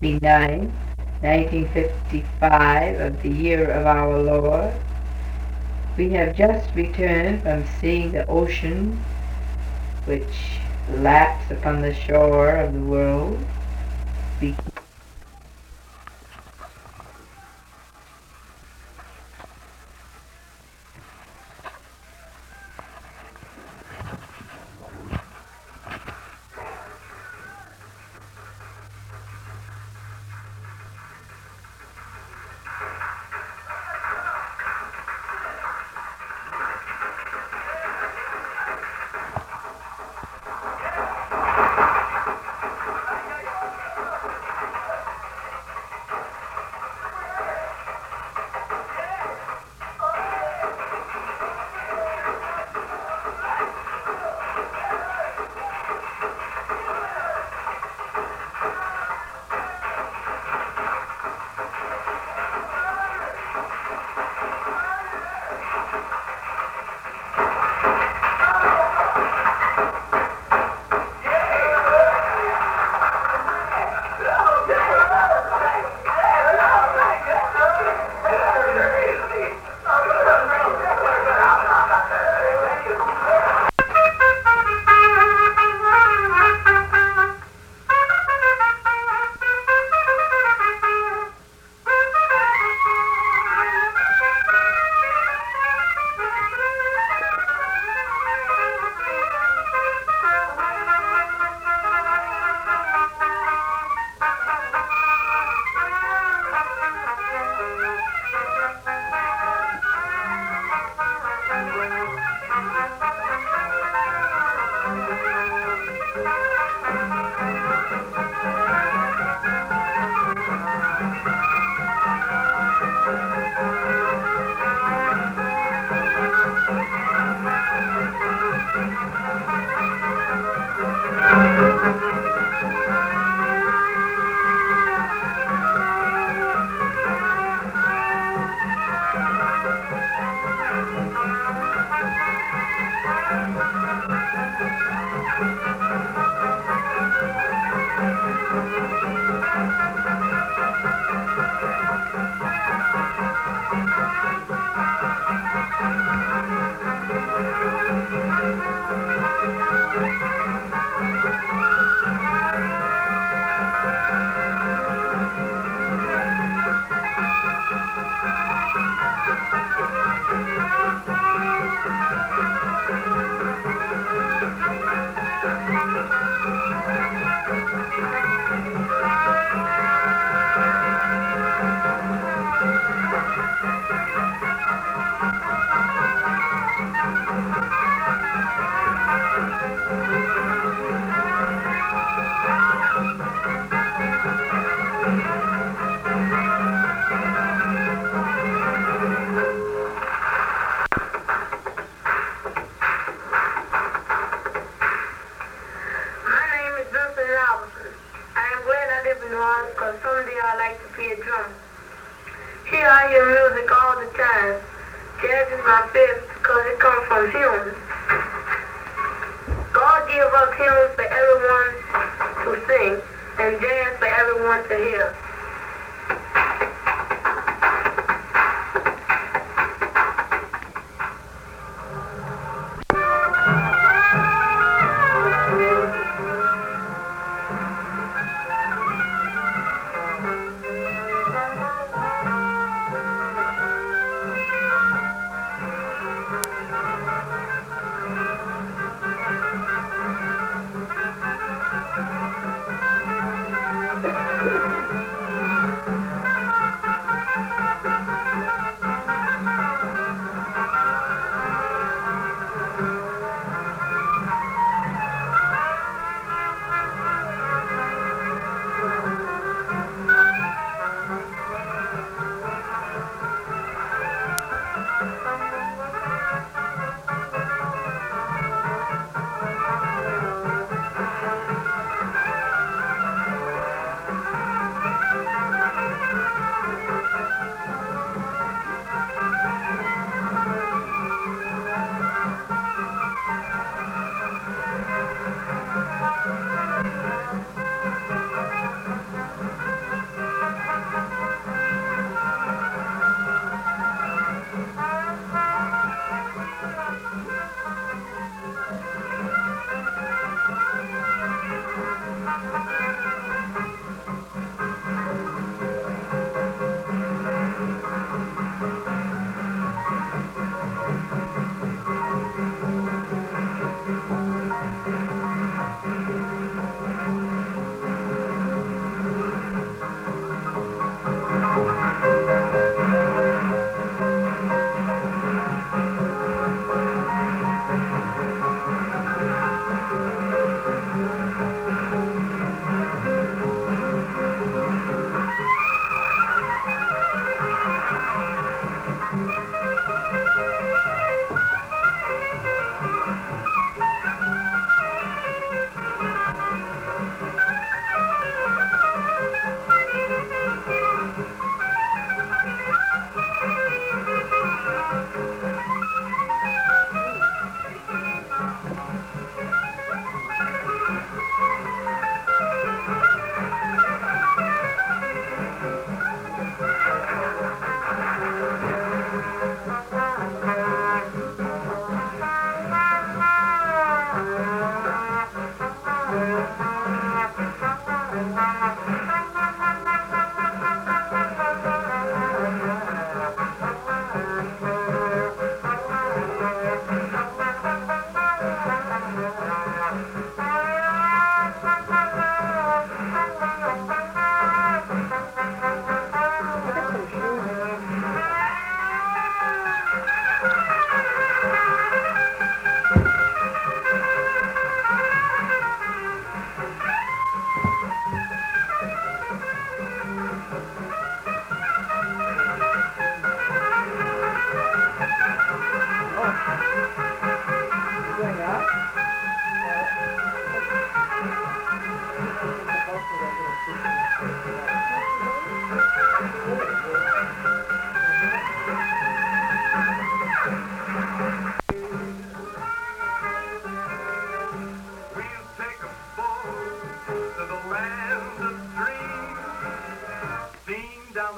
9, 1955 of the year of our Lord. We have just returned from seeing the ocean which laps upon the shore of the world.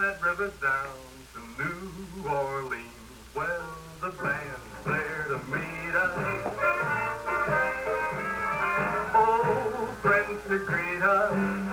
that river down to New Orleans. Well, the band's there to meet us. Oh, friends to greet us.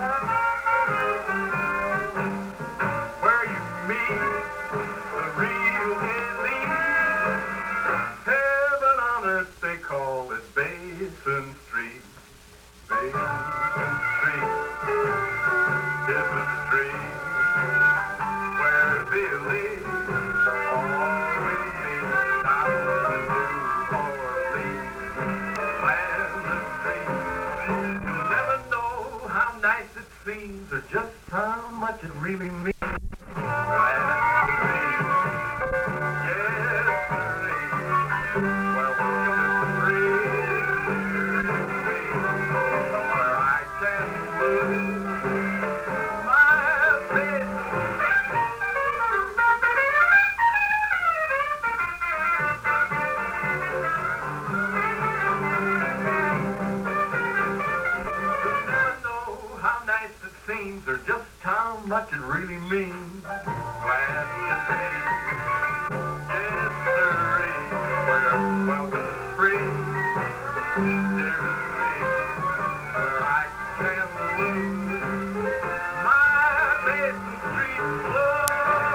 Where you meet the real elite. Heaven on earth, they call it Basin Street. Basin Street is the street where the elite always meet down in New Orleans. Land the street. You'll never know how nice it seems or just how much it really means. Land the street. Yes, sirree. Well, welcome to the street. Where I can lose my faith. You'll never know how nice it seems or just how much it really means. Glad to see. Yes, sirree. Where welcome free. Dear me, where I can lose my Basin Street love.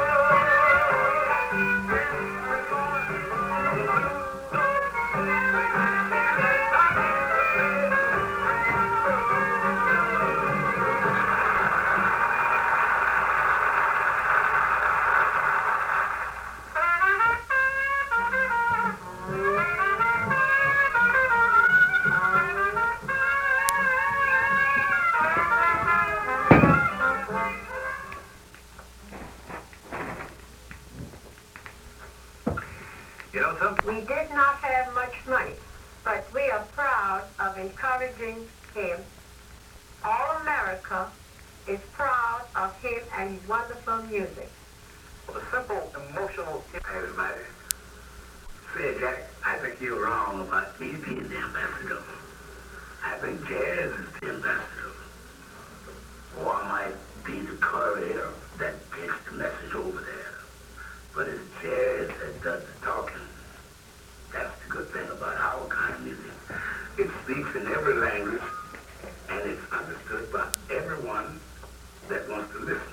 You know something? We did not have much money, but we are proud of encouraging him. All America is proud of him and his wonderful music. The simple emotional. Hey, everybody. Say, Jack, I think you're wrong about me being the ambassador. I think jazz is the ambassador. Or I might be the courier that gets the message over there. But it's jazz that does the talking. That's the good thing about our kind of music. It speaks in every language, and it's understood by everyone that wants to listen.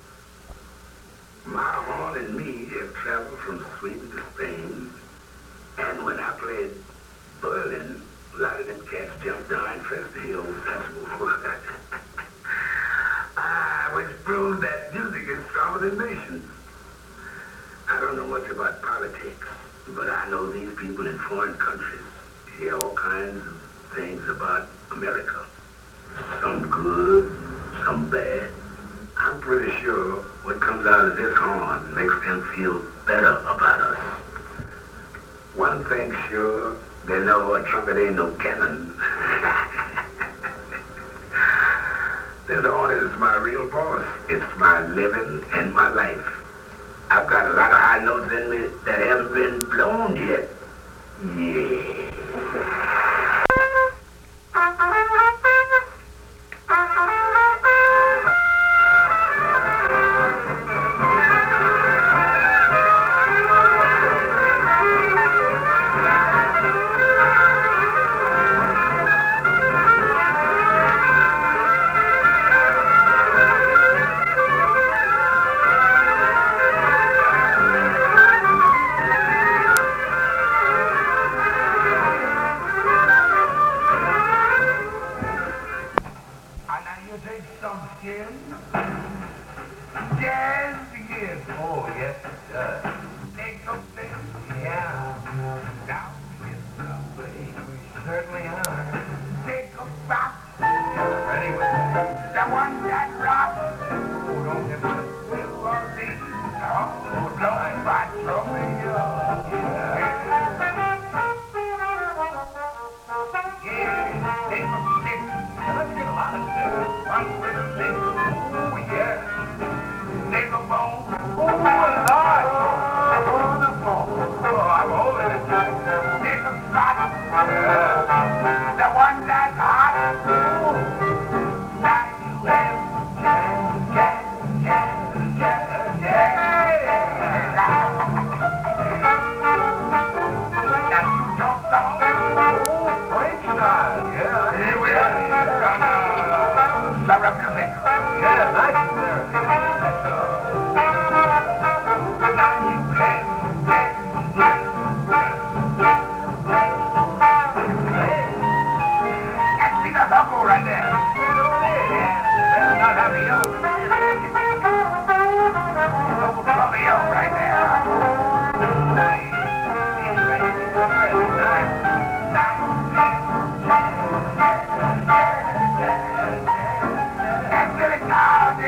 My horn and me have traveled from Sweden to Spain, and when I played Berlin, a lot of them cats jumped down and pressed the Hills Festival. Which proves that music is stronger than nations. I don't know much about politics, but I know these people in foreign countries hear all kinds of things about America. Some good, some bad. I'm pretty sure what comes out of this horn makes them feel better about us. One thing's sure, they know a trumpet ain't no cannon. This horn is my real voice. It's my living and my life. I've got a lot of high notes in me that haven't been blown yet. Yeah. Oh, Lord!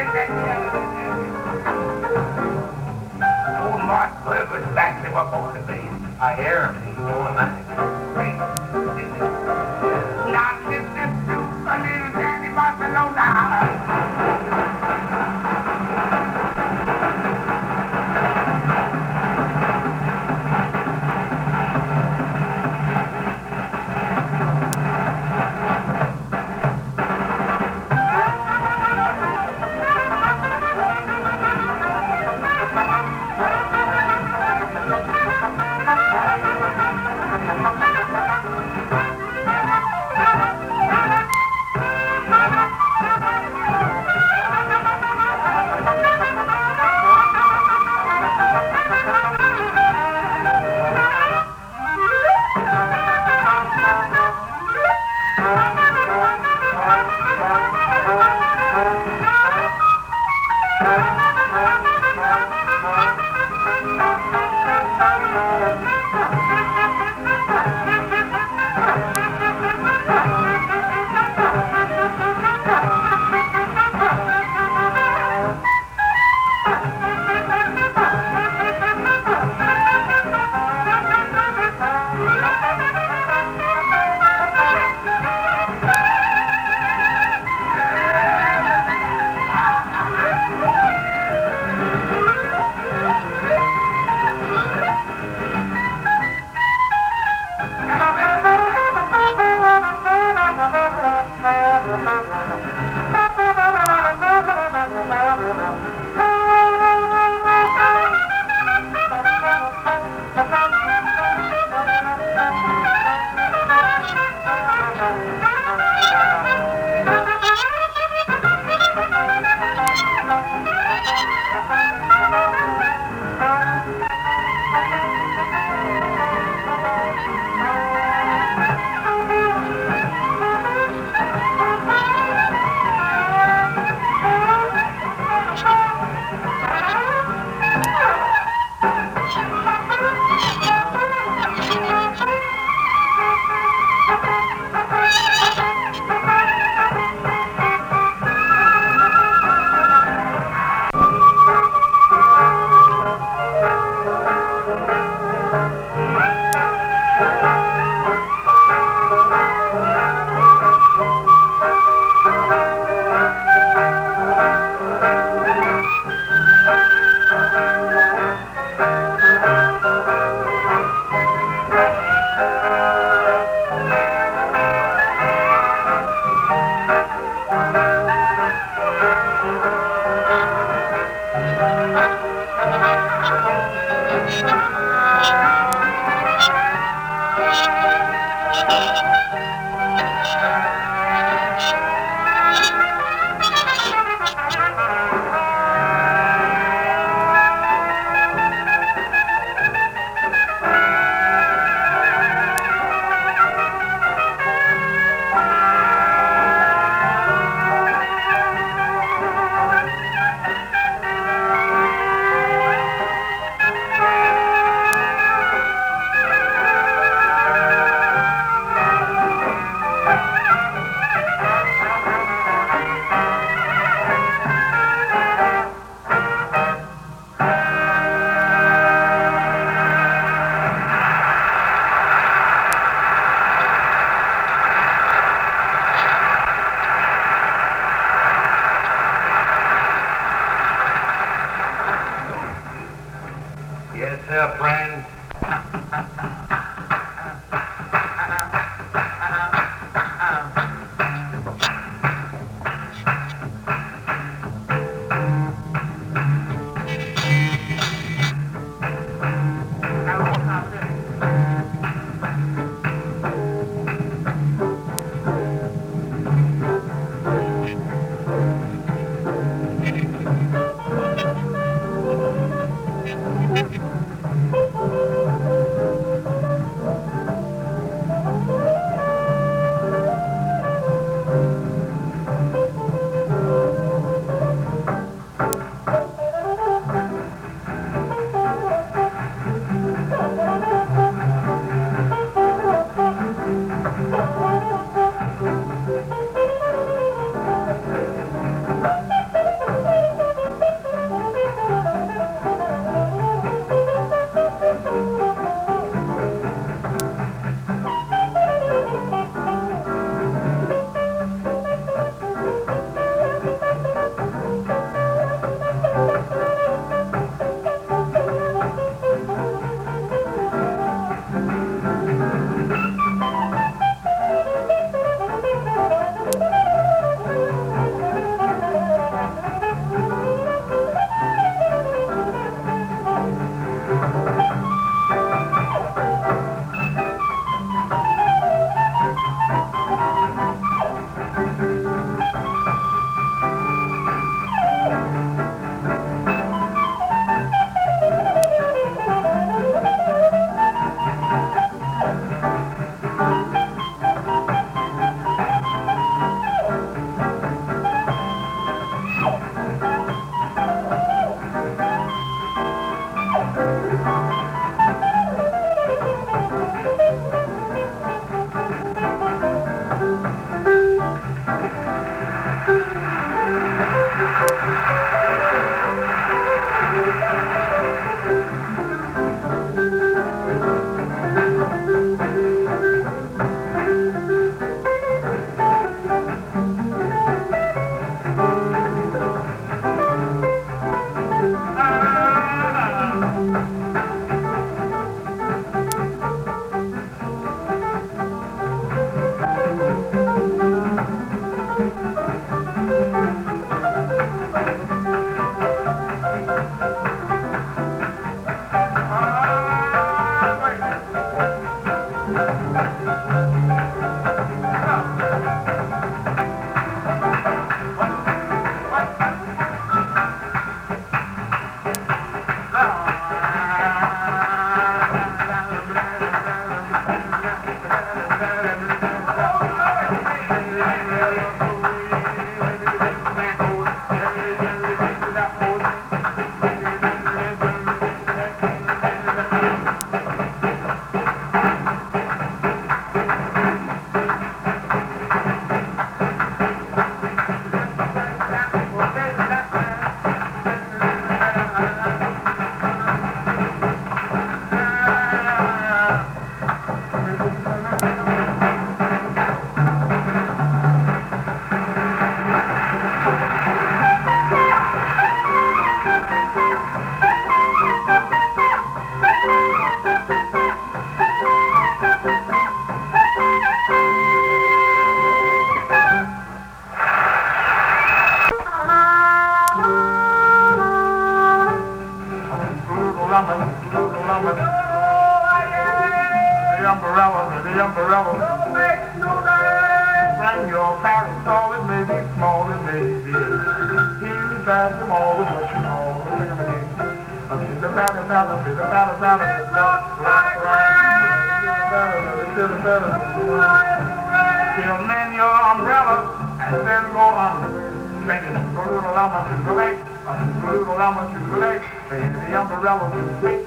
Old Mark Burger's exactly what going to be. I hear him. He's going nice. Now, listen to a little Danny Barcelona. friend. the umbrella. Don't make no noise. Bring your parents, all it may be, small it may be. He's fast them all with what you call. Sing them again. The battle, battle, the battle, battle. Till man your umbrella and then go on. Drinking, go to the llama to the lake. Go to the llama to the lake. The umbrella to the lake.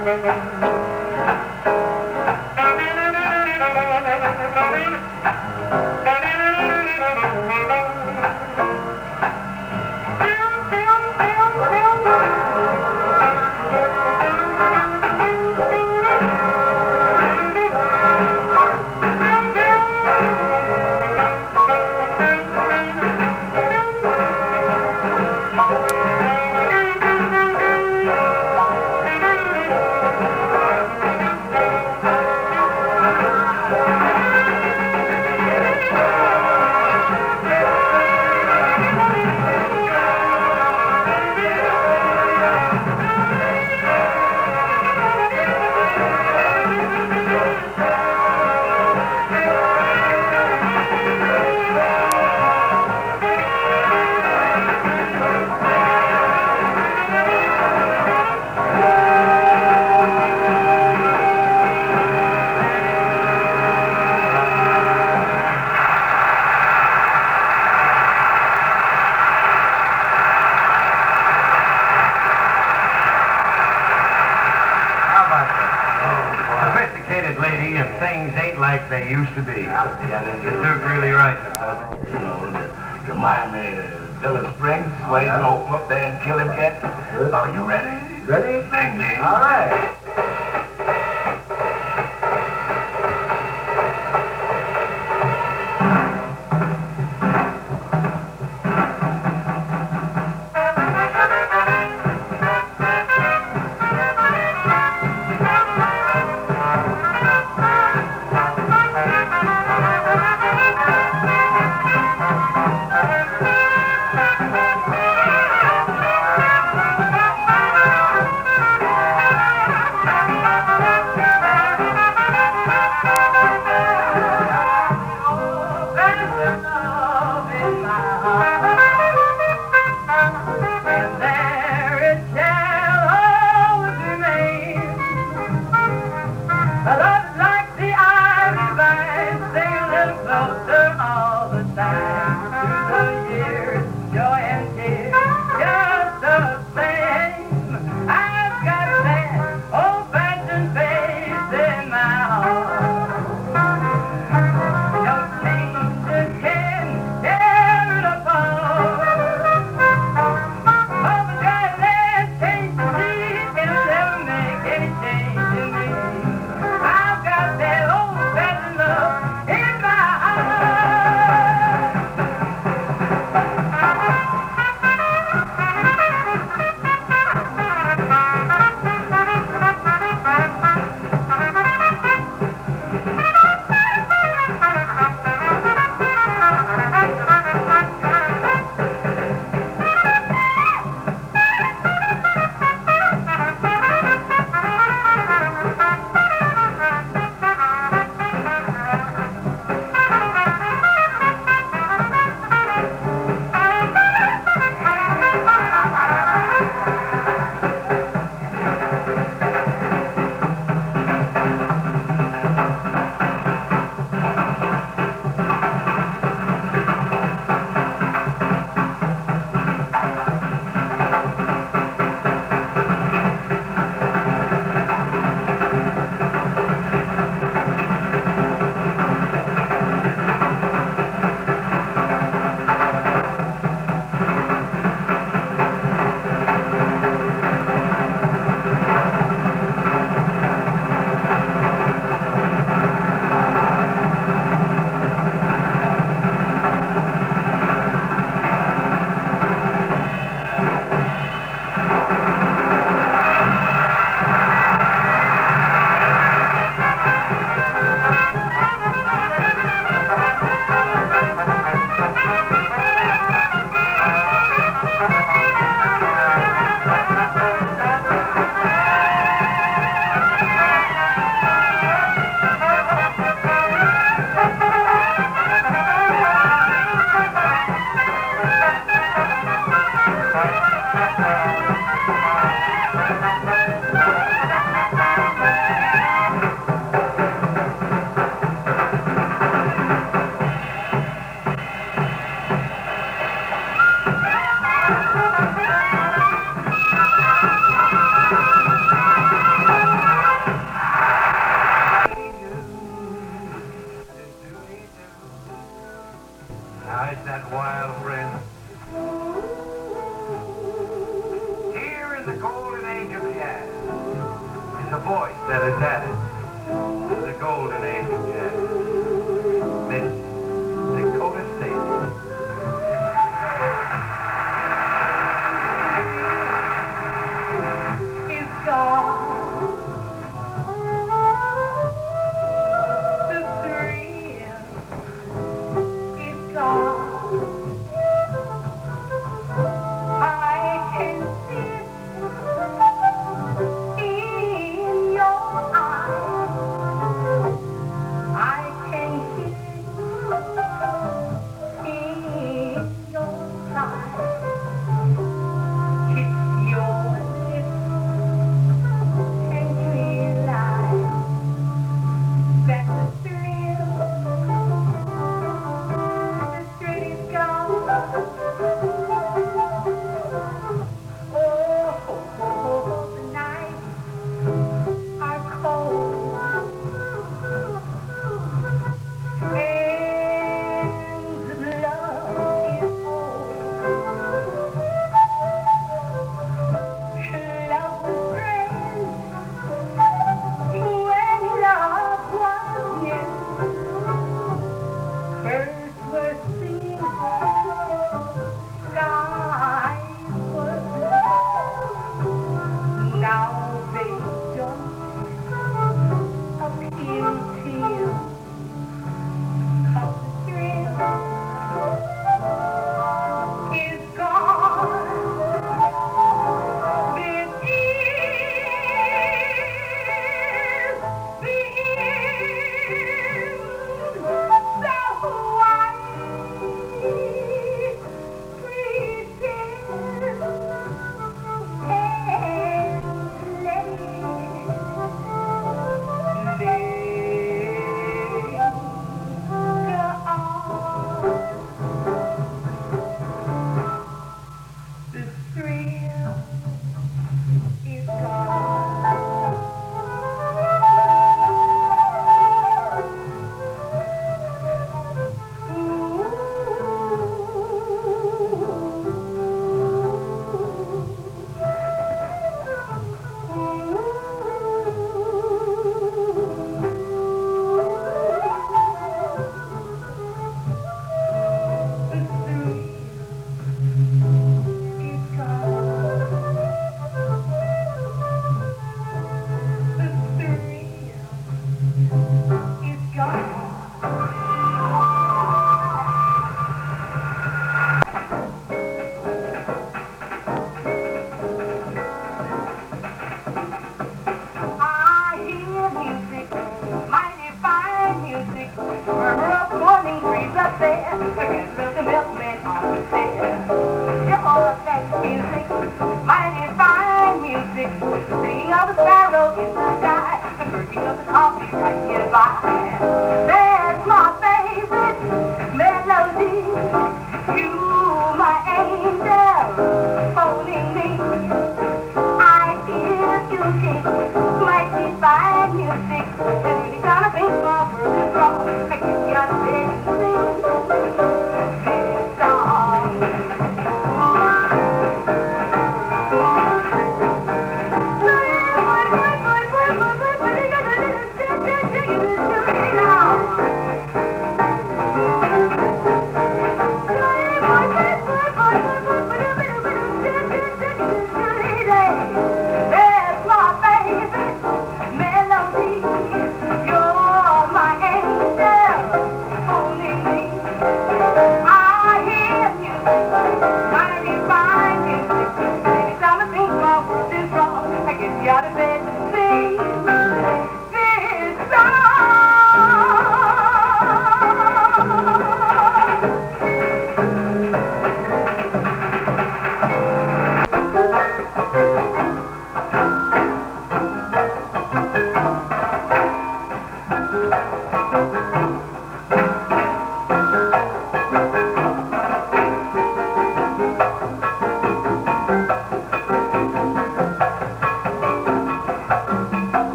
Lady, if things ain't like they used to be. Yeah, The Duke really right. you know, remind me of Dilla Springs, where he's gonna open up there and kill him yet. Are you ready? Ready? Thank you. All right. voice that has added to the golden age of jazz. Miss Dakota Stacy. Is gone. The thrill is gone. I can see it in your eyes. I can hear it in your sighs. Kiss your lips and realize that the thrill is gone. Oh, the nights are cold and the love is old. Love was grand when love was new. Birds were singing, skies were blue. Now they don't appeal to you, 'cause the thrill is gone. This is the end. So I pretend and let it linger on. The thrill is gone. The thrill is gone. The thrill is gone. I hear music, mighty fine music. Murmur of the morning breeze up there, against the milkman on the stairs. Oh, that music, mighty fine music. Singing of the sparrow in the sky, the perking of the coffee right nearby. That's my favorite melody. You, my angel, holding me. I hear music, mighty fine music. And when you gotta think my world is wrong, I guess you gotta sing this song. Now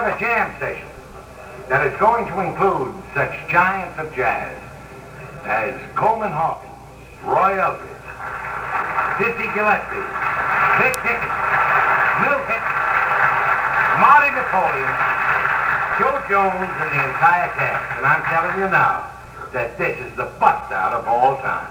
a jam session that is going to include such giants of jazz as Coleman Hawkins, Roy Eldridge, Dizzy Gillespie, Vic Dickinson, Milt Hinton, Marty Napoleon, Joe Jones, and the entire cast. And I'm telling you now that this is the bust out of all time.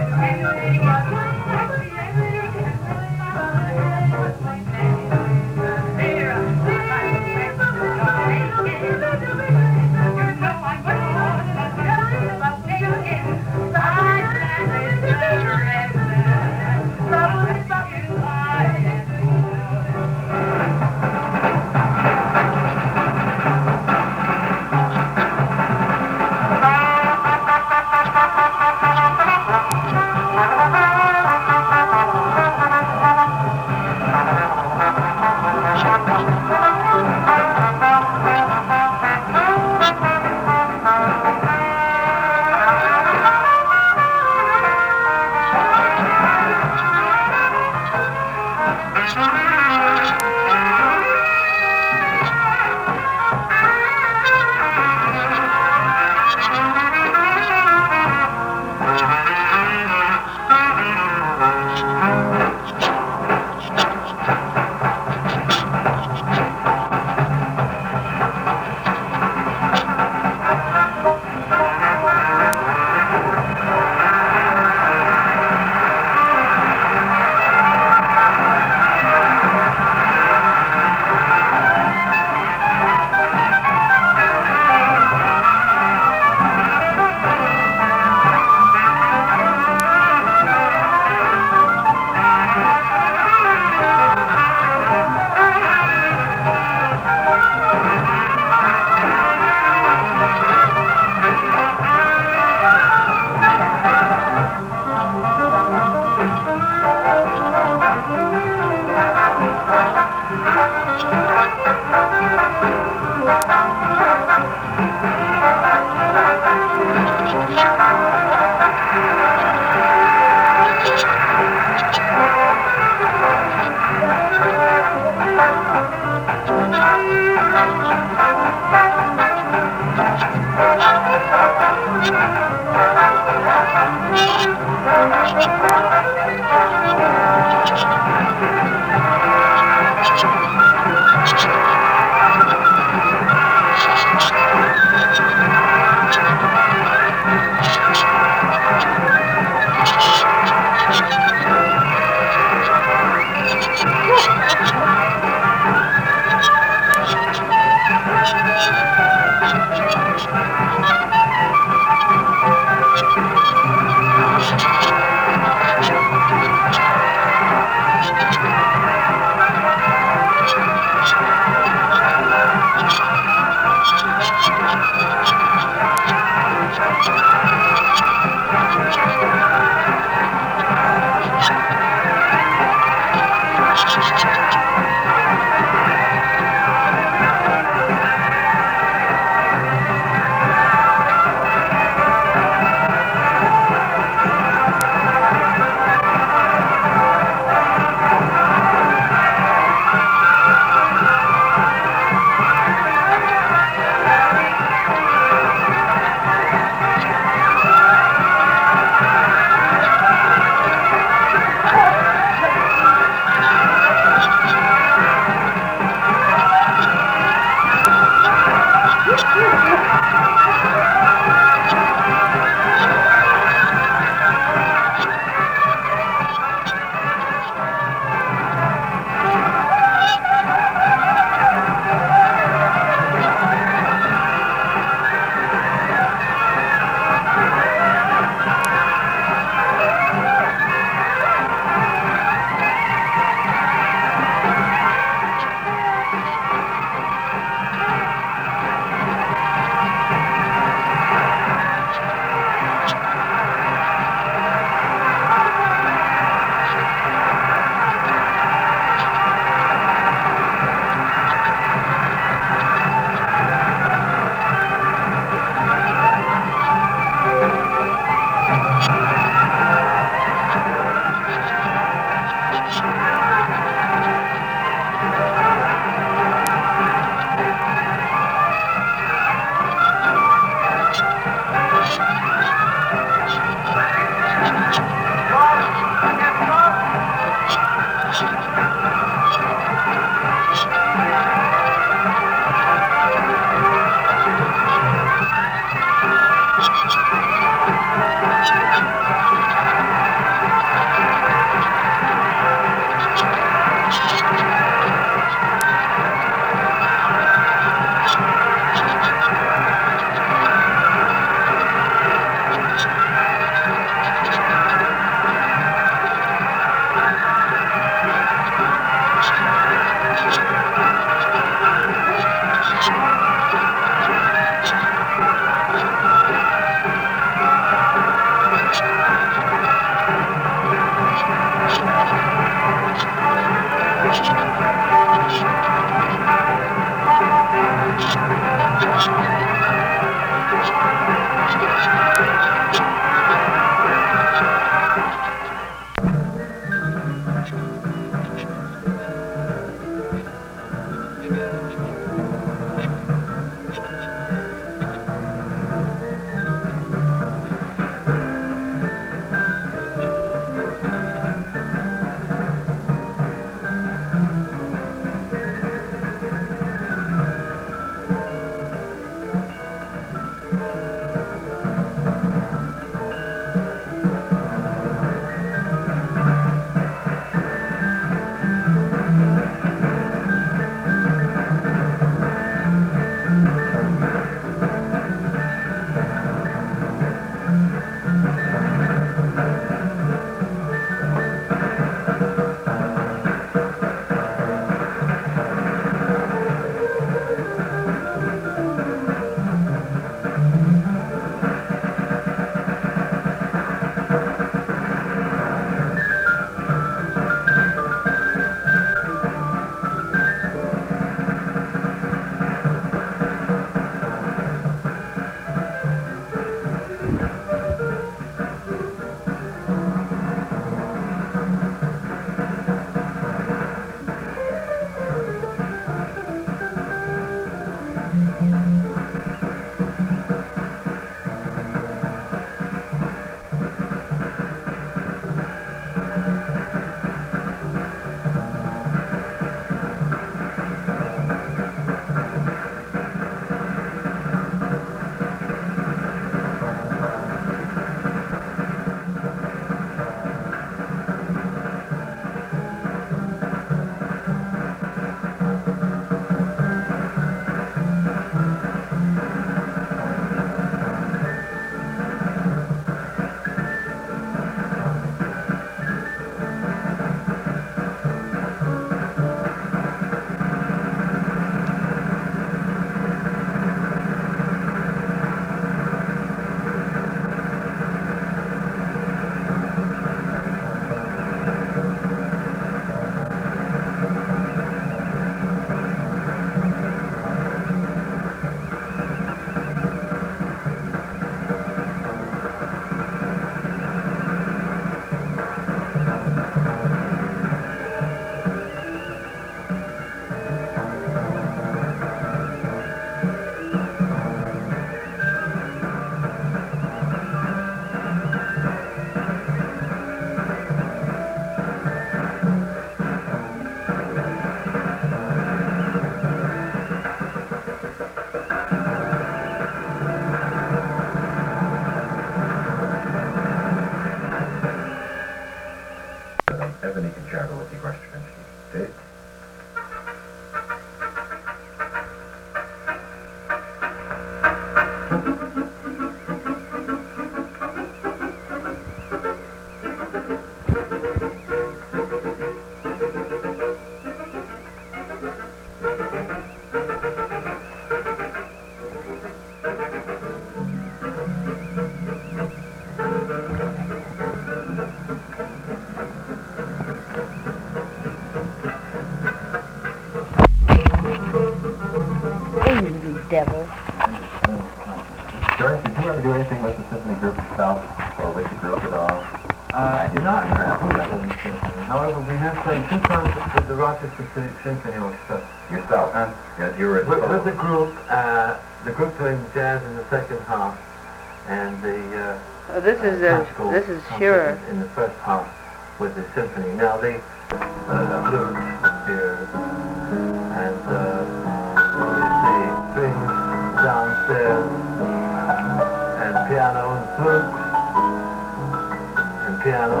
the symphony group itself, or with the group at all? Not however, we have played 2 times with the Rochester Symphony Orchestra. Yourself? Yes, you were With the group doing jazz in the second half, and the this is Shearer in the first half with the symphony. Now the flute here, and the strings downstairs, and piano and flute, and piano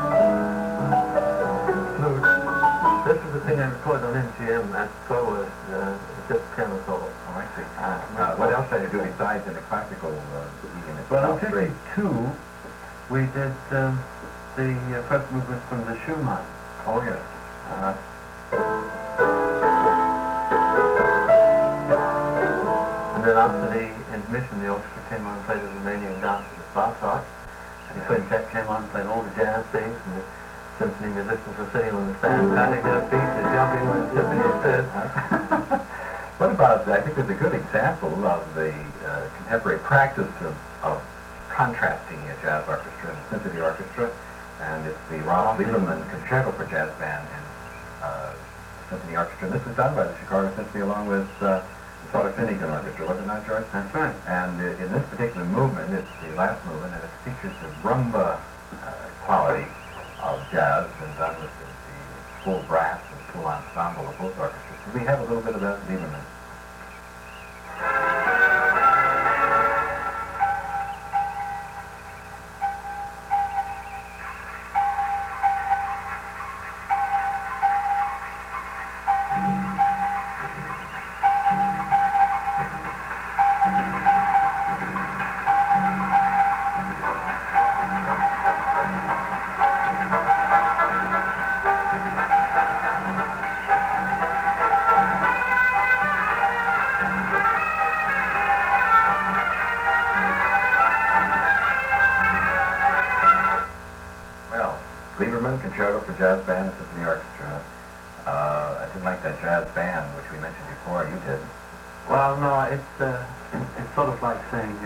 and flute. This is the thing I recorded on MGM at solo, just piano solo. Oh, I see. What else did you do besides in the classical evening? Well, in 52, we did the first movement from the Schumann. Oh, yes. And then after the intermission, the orchestra came on and played the Romanian dance at the Bartok. And the quintet came on and played all the jazz things, and the symphony musicians were sitting on the stand, patting their feet, and jumping when the symphony said. What about, I think there's a good example of the contemporary practice of contrasting a jazz orchestra and a symphony orchestra, and it's the Ronald Lieberman Concerto for Jazz Band and Symphony Orchestra. And this was done by the Chicago Symphony along with the Florida Finnegan Orchestra, was it not, George? That's right. And in this particular movement, it's the last movement, and it features the rumba quality of jazz and done with the full brass and full ensemble of both orchestras. So we have a little bit of that Lieberman. Lieberman Concerto for Jazz Band and Symphony Orchestra. I didn't like that jazz band, which we mentioned before. You did. Well, no, it's sort of like saying,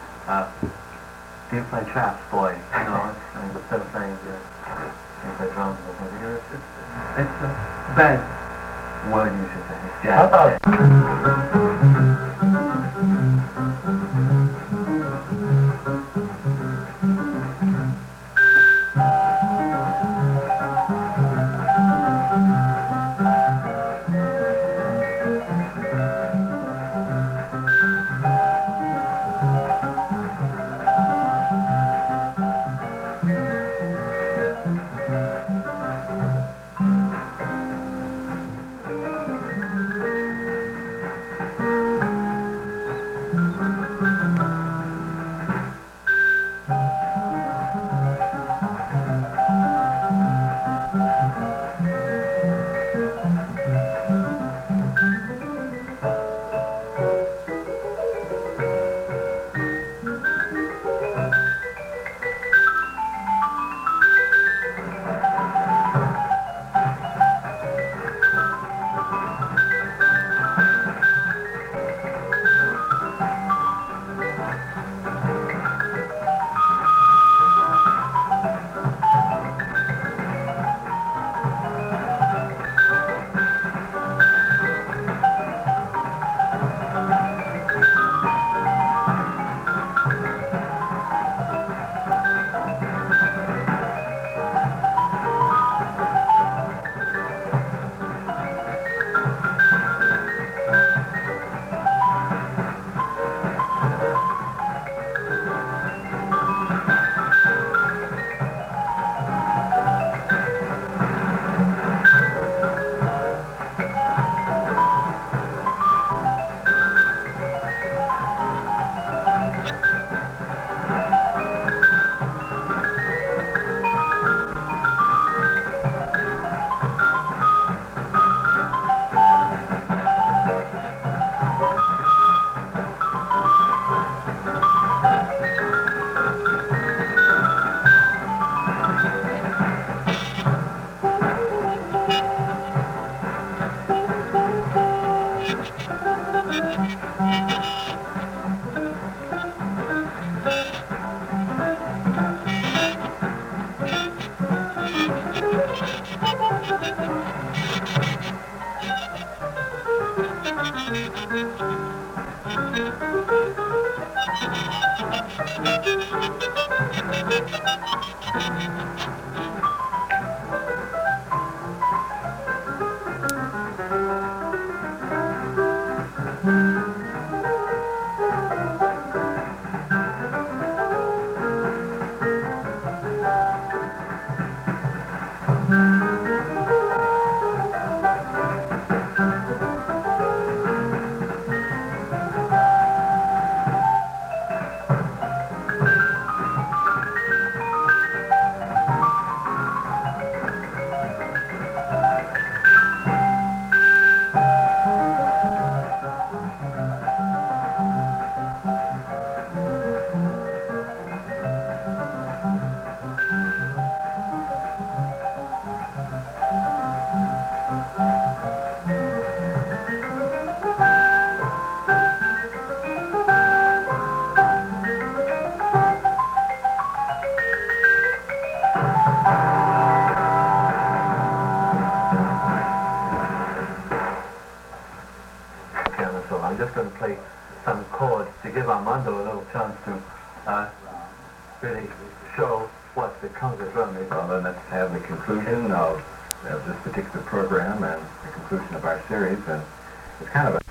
do you play chaps, boy? You know, instead of saying, do you play drums or something. It's a bad word, you should say. It's jazz. How about... I'm just going to play some chords to give Armando a little chance to really show what the counter-drum is. Well, then let's have the conclusion of this particular program and the conclusion of our series. And it's kind of a...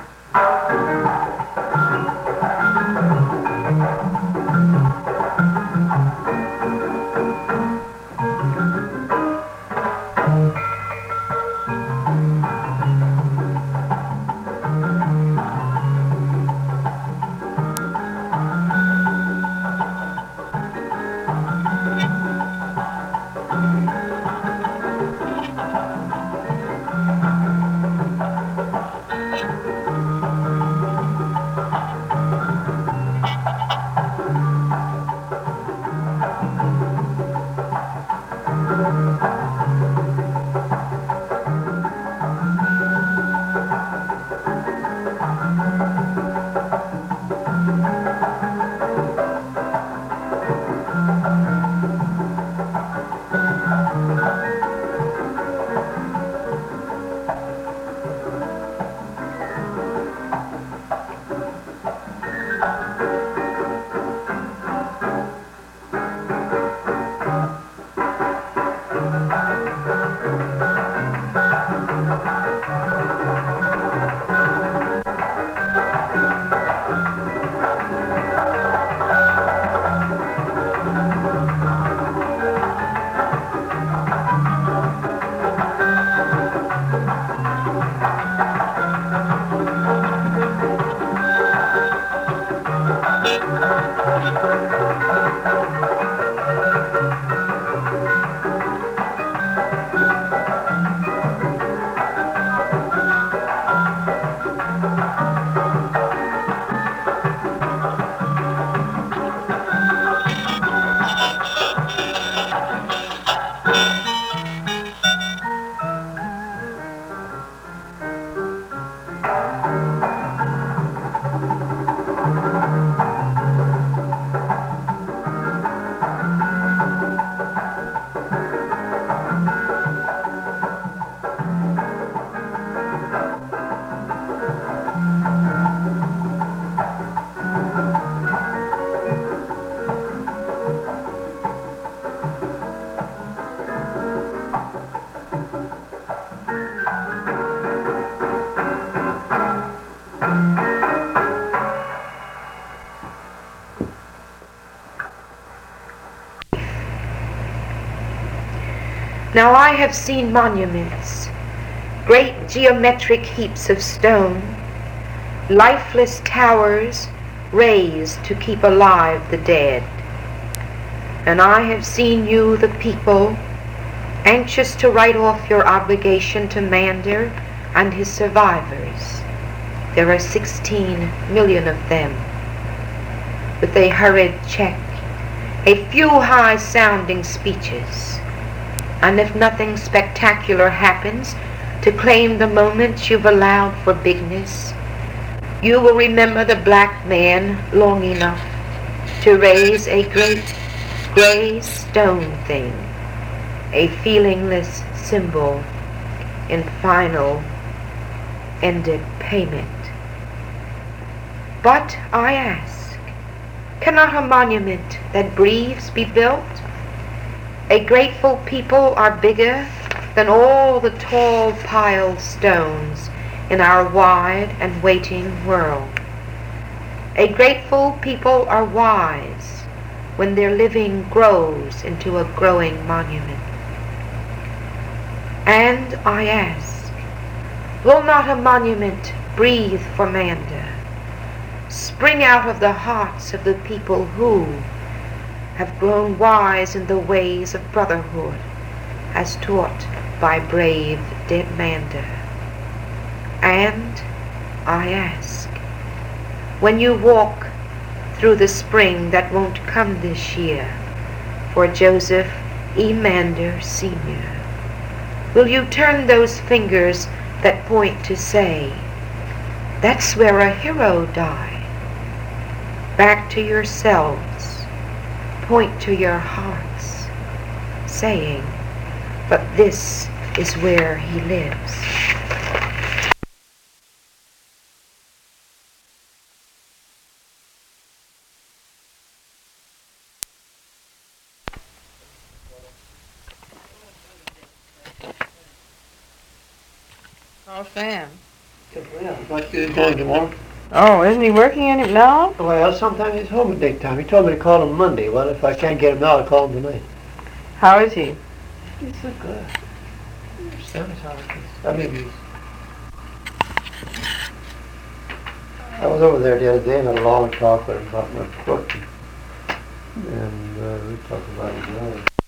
Now I have seen monuments, great geometric heaps of stone, lifeless towers raised to keep alive the dead. And I have seen you, the people, anxious to write off your obligation to Mander and his survivors. There are 16 million of them. With a hurried check, a few high-sounding speeches, and if nothing spectacular happens to claim the moments you've allowed for bigness, you will remember the black man long enough to raise a great gray stone thing, a feelingless symbol in final ended payment. But I ask, Cannot a monument that breathes be built? A grateful people are bigger than all the tall piled stones in our wide and waiting world. A grateful people are wise when their living grows into a growing monument. And I ask, will not a monument breathe for Manda, spring out of the hearts of the people who have grown wise in the ways of brotherhood as taught by brave dead Manda? And I ask, when you walk through the spring that won't come this year for Joseph E. Mander Sr., will you turn those fingers that point to say, that's where a hero died? Back to yourselves, point to your hearts, saying, but this is where he lives. Oh, Sam. Yeah, I'd like to go tomorrow. Oh, isn't he working in it now? Well, sometimes he's home at daytime. He told me to call him Monday. Well, if I can't get him now, I'll call him tonight. How is he? He's so good. Sam's how it is. I mean, I was over there the other day and had a long talk with him about my foot. And we talked about his life.